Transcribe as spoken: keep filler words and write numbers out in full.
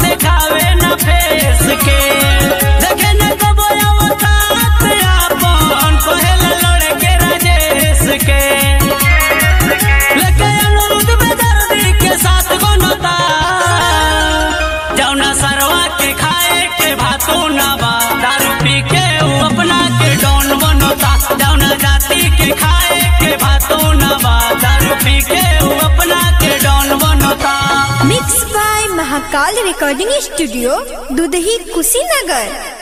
दिखावे न फेस के देखे न कबो अवकात आपन पहले लड़े के राजेश के लेके अनुरुद्ध बेदर्दी के साथ बनता जौना सरवा के खाए के भातो ना बा दारू पी के उ अपना के डॉन बनता जौना जाति के खाए के भातो ना बा दारू पी के उ अपना के डॉन बनता। Mix by Mahakal recording studio, Dudhahi, Kushinagar.